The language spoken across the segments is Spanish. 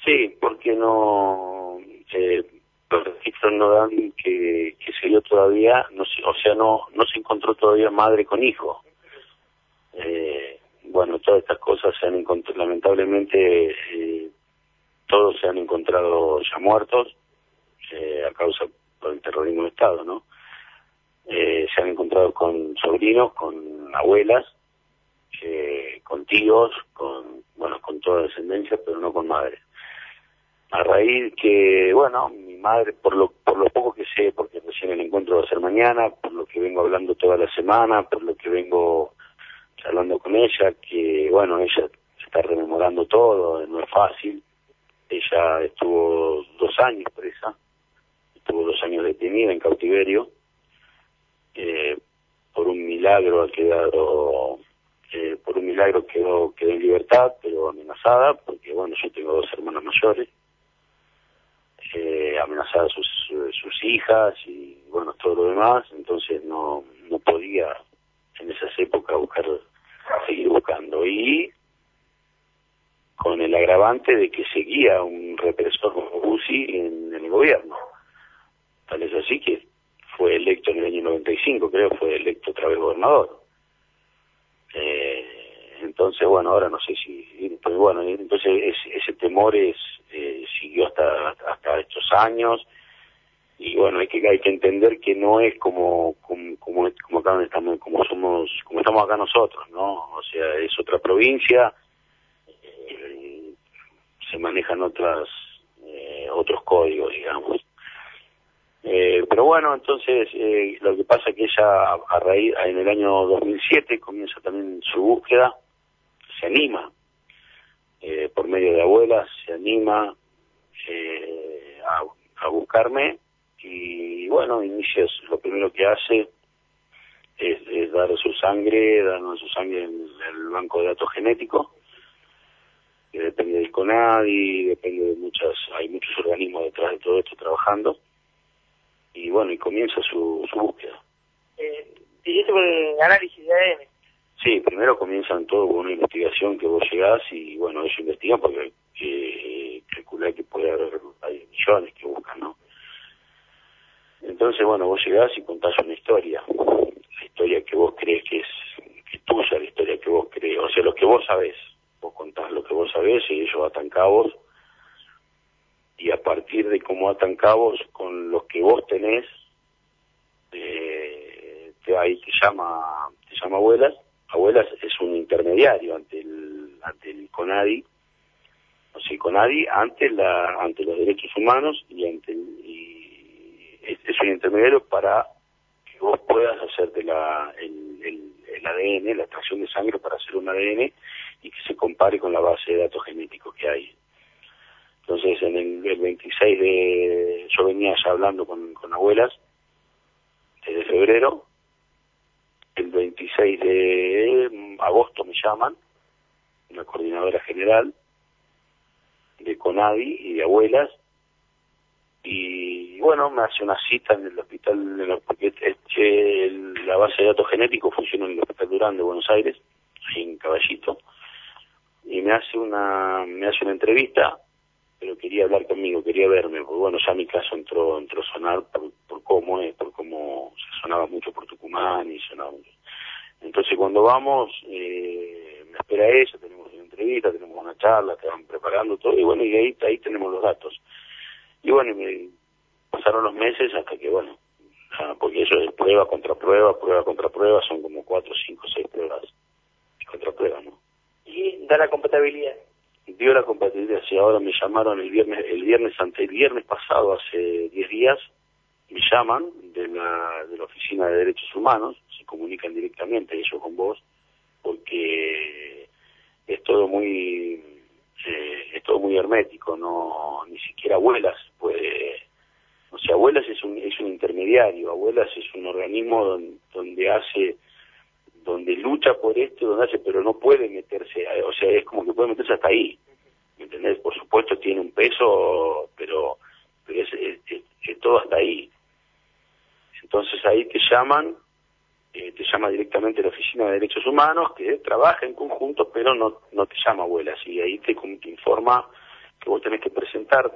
Sí, porque no, los registros no dan que se dio todavía, no se, o sea, no se encontró todavía madre con hijo. Bueno, todas estas cosas se han encontrado, lamentablemente, todos se han encontrado ya muertos, a causa por el terrorismo de Estado, ¿no? Se han encontrado con sobrinos, con abuelas, con tíos, con toda descendencia, pero no con madre. A raíz que, bueno, mi madre, por lo poco que sé, porque recién el encuentro va a ser mañana, por lo que vengo hablando toda la semana, por lo que vengo hablando con ella, que, bueno, ella se está rememorando todo, no es fácil. Ella estuvo 2 años presa, estuvo 2 años detenida en cautiverio, por un milagro ha quedado, quedó en libertad, pero amenazada, porque, bueno, yo tengo 2 hermanas mayores, amenazada sus hijas y, bueno, todo lo demás, entonces no podía en esas épocas seguir buscando, y con el agravante de que seguía un represor como Bussi en el gobierno. Tal es así que fue electo en el año 95, creo, fue electo otra vez gobernador. Entonces, bueno, ahora no sé si, pues bueno, entonces ese temor siguió hasta estos años, y bueno, hay que entender que no es como acá estamos, como estamos acá nosotros, ¿no? O sea, es otra provincia, se manejan otros códigos, digamos. Pero bueno, entonces lo que pasa es que ella en el año 2007 comienza también su búsqueda, se anima, por medio de abuelas, se anima a buscarme, y bueno, lo primero que hace es darnos su sangre en el banco de datos genéticos, que depende del CONADI, depende de hay muchos organismos detrás de todo esto trabajando, y bueno, y comienza su búsqueda. ¿Dijiste por el análisis de ADN? Sí, primero comienzan todo con una investigación que vos llegás y, bueno, ellos investigan porque calculá que puede haber, hay millones que buscan, ¿no? Entonces, bueno, vos llegás y contás una historia, la historia que vos crees que es tuya, la historia que vos crees, o sea, lo que vos sabés, vos contás lo que vos sabés y ellos atan cabos, y a partir de cómo atan cabos con los que vos tenés, ahí te llama abuelas. Abuelas es un intermediario ante el CONADI, o sea, el CONADI ante los derechos humanos, y es un intermediario para que vos puedas hacerte el ADN, la extracción de sangre para hacer un ADN y que se compare con la base de datos genéticos que hay. Entonces, en el 26 yo venía ya hablando con abuelas desde febrero. El 26 de agosto me llaman, una coordinadora general de CONADI y de abuelas, y bueno, me hace una cita en el hospital, porque la base de datos genéticos funciona en el Hospital Durán de Buenos Aires, ahí en Caballito, y me hace una entrevista, pero quería hablar conmigo, quería verme, porque bueno, ya mi caso entró a sonar por cómo se sonaba mucho por Tucumán y sonaba mucho. Entonces cuando vamos, me espera ella, tenemos una entrevista, tenemos una charla, te van preparando todo, y bueno, y ahí tenemos los datos. Y bueno, y me pasaron los meses hasta que, bueno, porque eso es prueba contra prueba, son como 4, 5, 6 pruebas contra prueba, ¿no? Y da la compatibilidad. Dio la compatibilidad, sí. Ahora me llamaron el viernes pasado, hace 10 días, me llaman de la Oficina de Derechos Humanos, se comunican directamente ellos con vos, porque es todo muy hermético, no, ni siquiera abuelas puede, o sea, abuelas es un intermediario, abuelas es un organismo donde lucha por esto, donde hace, pero no puede meterse, o sea, es como que puede meterse hasta ahí, ¿me entendés? Por supuesto tiene un peso, pero es todo hasta ahí. Entonces ahí te llama directamente la Oficina de Derechos Humanos, que trabaja en conjunto, pero no te llama abuelas, y ahí te informa que vos tenés que presentarte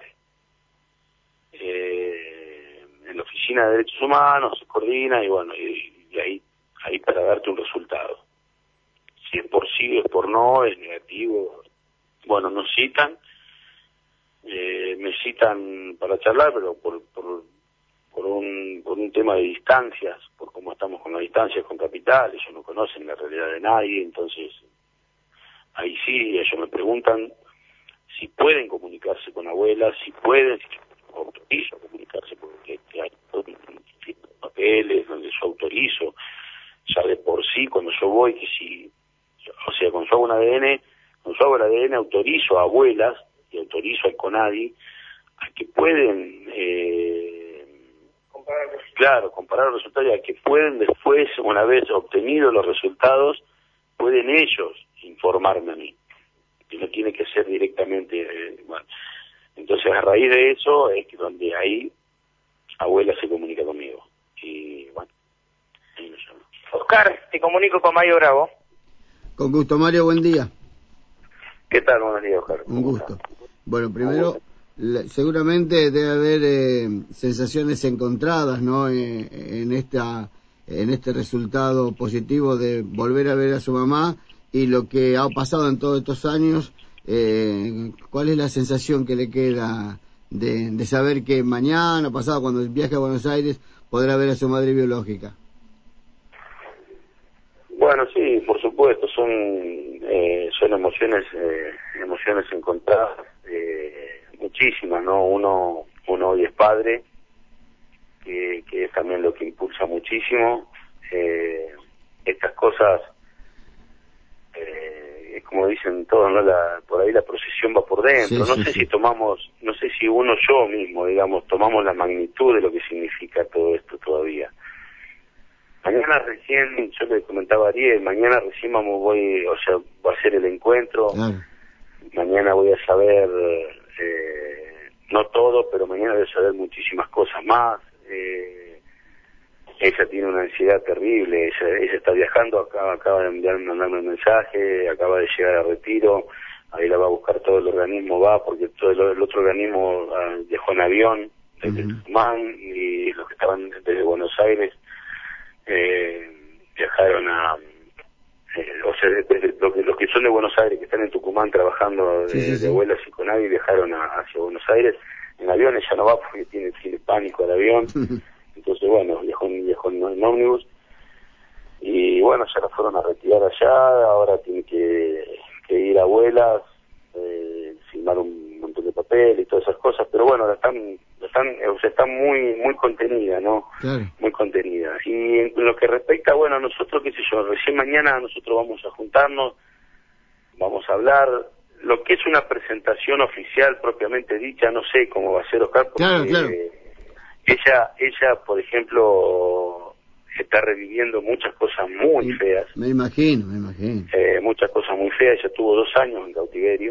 en la Oficina de Derechos Humanos, se coordina y bueno, y ahí para darte un resultado. Si es por sí, es por no, es negativo. Bueno, nos citan, me citan para charlar, pero por un tema de distancias, por cómo estamos con las distancias con Capital, ellos no conocen la realidad de nadie, entonces ahí sí, ellos me preguntan si pueden comunicarse con abuelas, si pueden, si yo autorizo a comunicarse, porque hay papeles donde yo autorizo, ya de por sí, cuando yo voy, que si, o sea, cuando yo hago un ADN, cuando yo hago el ADN autorizo a abuelas y autorizo al CONADI a que pueden, comparar los resultados, y a que pueden después, una vez obtenidos los resultados, pueden ellos informarme a mí, que no tiene que ser directamente, bueno. Entonces a raíz de eso es que donde ahí abuela se comunica conmigo, y bueno, ahí me llama. Oscar, te comunico con Mario Bravo. Con gusto, Mario, buen día. ¿Qué tal? Buenos días, Oscar. Un gusto. Bueno, primero, seguramente debe haber sensaciones encontradas, ¿no? En este resultado positivo de volver a ver a su mamá y lo que ha pasado en todos estos años. ¿Cuál es la sensación que le queda de saber que mañana, pasado, cuando viaje a Buenos Aires, podrá ver a su madre biológica? Bueno, sí, por supuesto, son emociones encontradas, muchísimas, ¿no? Uno hoy es padre, que es también lo que impulsa muchísimo. Estas cosas, como dicen todos, ¿no? Por ahí la procesión va por dentro. Sí, no sé sí. no sé si yo mismo, digamos, tomamos la magnitud de lo que significa todo esto todavía. Mañana recién, yo le comentaba a Ariel, mañana recién voy a hacer el encuentro. Claro. Mañana voy a saber, no todo, pero mañana voy a saber muchísimas cosas más. Ella tiene una ansiedad terrible, ella está viajando, acaba de mandarme un mensaje, acaba de llegar a Retiro, ahí la va a buscar todo el organismo, porque todo el otro organismo viajó en avión desde Tucumán, y los que estaban desde Buenos Aires viajaron los que son de Buenos Aires, que están en Tucumán trabajando de abuelas y con nadie, viajaron hacia Buenos Aires en avión. Ella no va porque tiene pánico al avión. Entonces bueno, viajó en ómnibus, y bueno, ya la fueron a retirar allá. Ahora tiene que ir a abuelas, firmar un montón de papel y todas esas cosas, pero bueno, está muy contenida, ¿no? Claro. Muy contenida. Y en lo que respecta, bueno, a nosotros, qué sé yo, recién mañana nosotros vamos a juntarnos, vamos a hablar. Lo que es una presentación oficial propiamente dicha, no sé cómo va a ser, Oscar, porque Claro. ella, por ejemplo, está reviviendo muchas cosas muy feas. Me imagino. Muchas cosas muy feas. Ella tuvo 2 años en cautiverio.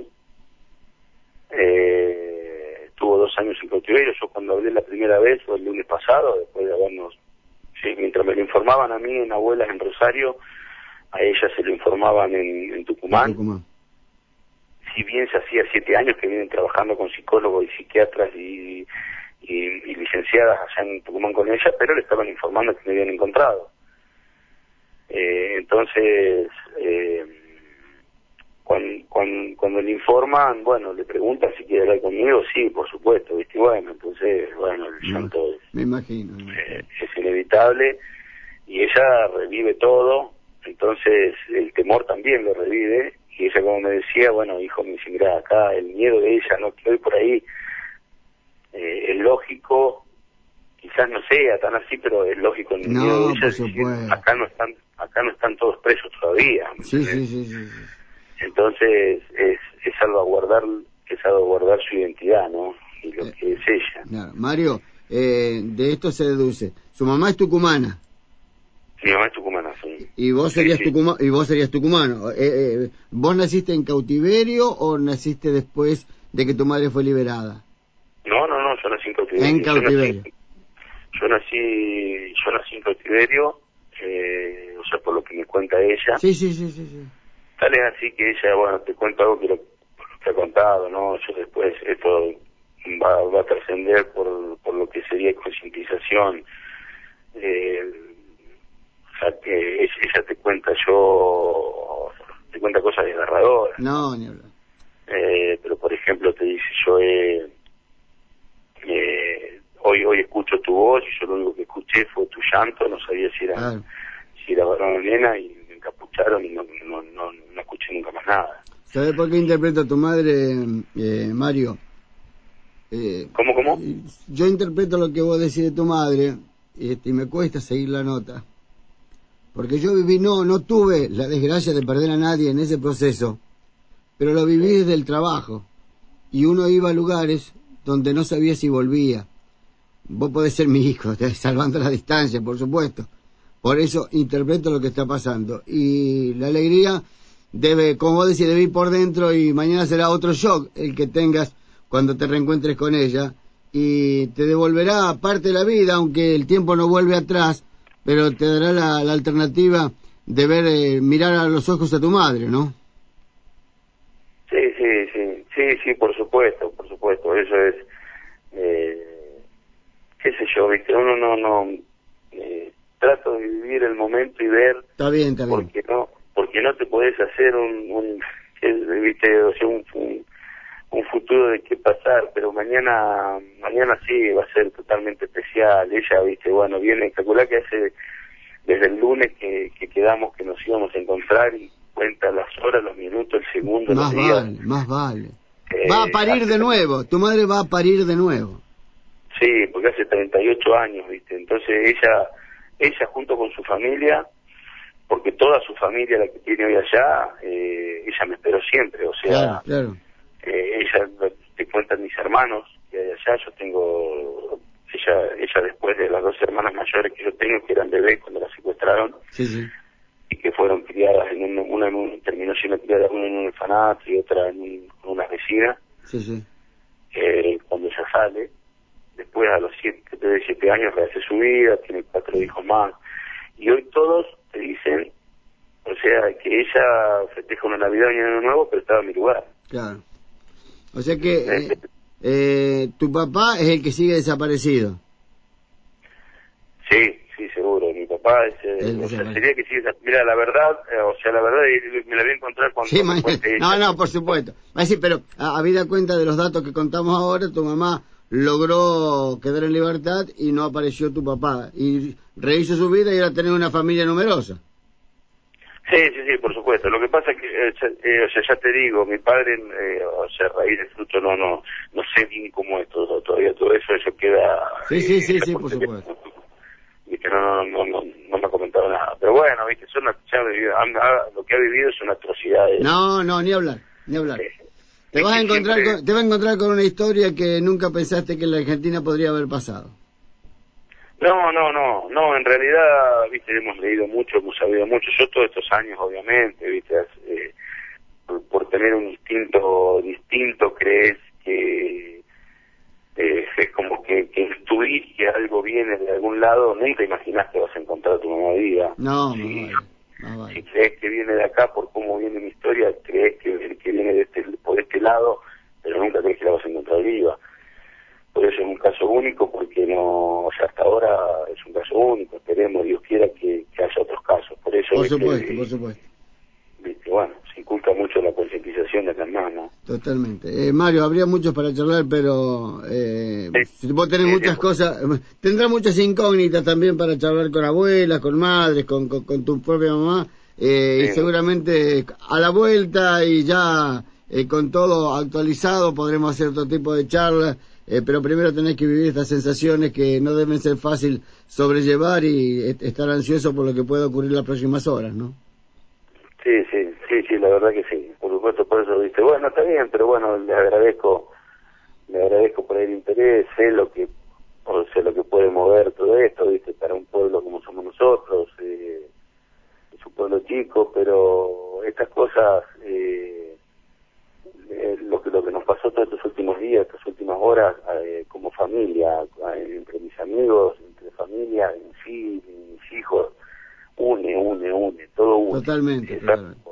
Yo cuando hablé la primera vez fue el lunes pasado, después de habernos... Sí, mientras me lo informaban a mí en Abuelas en Rosario, a ella se lo informaban en Tucumán. Si bien se hacía 7 años que vienen trabajando con psicólogos y psiquiatras y licenciadas allá en Tucumán con ella, pero le estaban informando que me habían encontrado. Entonces, cuando le informan, bueno, le preguntan si quiere hablar conmigo, sí, por supuesto, ¿viste? Bueno, entonces, bueno, el llanto me imagino. Es inevitable, y ella revive todo, entonces el temor también lo revive, y ella, como me decía, bueno, hijo, me dice, mirá, acá el miedo de ella, no que hoy por ahí, es lógico, quizás no sea tan así, pero es lógico el miedo de ella, es decir, acá no están todos presos todavía. Sí. Entonces es salvaguardar su identidad, ¿no? Y lo que es ella. Claro. Mario, de esto se deduce, su mamá es tucumana. Mi mamá es tucumana, sí. Y vos serías tucumano. ¿Vos naciste en cautiverio o naciste después de que tu madre fue liberada? No, yo nací en cautiverio. En cautiverio. Yo nací en cautiverio, por lo que me cuenta ella. Sí. Tal es así que ella, bueno, te cuento algo que lo que ha contado, ¿no? Yo después, esto trascender por lo que sería concientización. O sea, que ella te cuenta cosas desgarradoras. No, ni hablar. Pero por ejemplo te dice, hoy escucho tu voz y yo lo único que escuché fue tu llanto, no sabía si era varón o nena, y me encapucharon y no escuché nunca más nada. ¿Sabes por qué interpreto a tu madre, Mario? ¿Cómo? Yo interpreto lo que vos decís de tu madre, y me cuesta seguir la nota. Porque yo viví, no tuve la desgracia de perder a nadie en ese proceso, pero lo viví desde el trabajo. Y uno iba a lugares donde no sabía si volvía. Vos podés ser mi hijo, salvando la distancia, por supuesto. Por eso interpreto lo que está pasando. Y la alegría debe, como vos decís, debe ir por dentro, y mañana será otro shock el que tengas cuando te reencuentres con ella. Y te devolverá parte de la vida, aunque el tiempo no vuelve atrás, pero te dará la alternativa de ver, mirar a los ojos a tu madre, ¿no? Sí, por supuesto, eso es, qué sé yo, viste, uno no trato de vivir el momento y ver, está bien, porque no te podés hacer viste, o sea, un futuro de qué pasar, pero mañana sí va a ser totalmente especial. Ella, viste, bueno, viene, calcular que desde el lunes que quedamos que nos íbamos a encontrar, y cuenta las horas, los minutos, el segundo, los días. Más vale. Va a parir de nuevo, tu madre va a parir de nuevo. Sí, porque hace 38 años, viste, entonces ella junto con su familia, porque toda su familia, la que tiene hoy allá, ella me esperó siempre, o sea, claro. Ella, te cuentan mis hermanos que hay allá, yo tengo, ella después de las dos hermanas mayores que yo tengo, que eran bebés cuando la secuestraron, sí. Y que fueron criadas una terminó siendo criada una en un orfanato y otra con unas vecinas. Sí. Cuando ella sale, después a los 7 años rehace su vida, tiene 4 hijos más, y hoy todos te dicen, o sea, que ella festeja una Navidad y un Año Nuevo, pero estaba en mi lugar. Claro. O sea que tu papá es el que sigue desaparecido. Sí, seguro. Mi papá o sea, sería que sigue. Mira, la verdad, me la voy a encontrar cuando me cuente ella. No, por supuesto. Sí, pero habida cuenta de los datos que contamos ahora, tu mamá logró quedar en libertad y no apareció tu papá. Y rehizo su vida y era tener una familia numerosa. Sí, por supuesto. Lo que pasa es que, o sea, ya te digo, mi padre, o sea, raíz de fruto, no sé bien cómo es todavía todo eso queda... Sí, por supuesto. Viste, no me ha comentado nada. Pero bueno, viste, lo que ha vivido es una atrocidad. No, ni hablar. Te vas a encontrar con una historia que nunca pensaste que en la Argentina podría haber pasado. No, en realidad, viste, hemos leído mucho, hemos sabido mucho, yo todos estos años, obviamente, viste, por tener un instinto distinto, crees que es como que intuís que algo viene de algún lado, nunca imaginás que vas a encontrar a tu mamá viva. No, vale. Si crees que viene de acá por cómo viene mi historia, crees que viene por este lado, pero nunca crees que la vas a encontrar viva. Por eso es un caso único, porque o sea, hasta ahora es un caso único. Esperemos, Dios quiera, que haya otros casos. Por eso, por supuesto. Viste, bueno, se inculca mucho la concientización de las más, ¿no? Totalmente. Mario, habría muchos para charlar, pero si vos tenés muchas cosas, tendrás muchas incógnitas también para charlar con abuelas, con madres, con tu propia mamá, y seguramente a la vuelta y ya con todo actualizado podremos hacer otro tipo de charlas. Pero primero tenés que vivir estas sensaciones que no deben ser fácil sobrellevar y estar ansioso por lo que pueda ocurrir las próximas horas, ¿no? Sí, la verdad que sí. Por supuesto, por eso, viste, bueno, está bien, pero bueno, le agradezco por el interés, sé lo que puede mover todo esto, viste, para un pueblo como somos nosotros, es un pueblo chico, pero estas cosas, lo que nos pasó todos estos últimos días, estas últimas horas, como familia, entre mis amigos, entre familia, mis hijos, une, todo une. Totalmente.